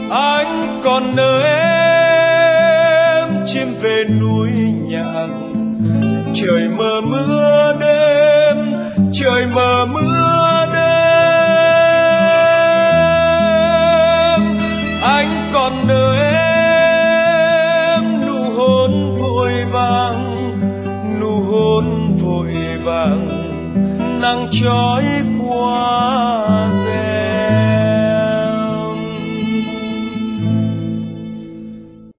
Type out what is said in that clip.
Anh còn nhớ em, chim về núi nhạc. Trời mờ mưa đêm, trời mờ mưa đêm. Anh còn nhớ em, nụ hôn vội vàng, nụ hôn vội vàng, nắng trói qua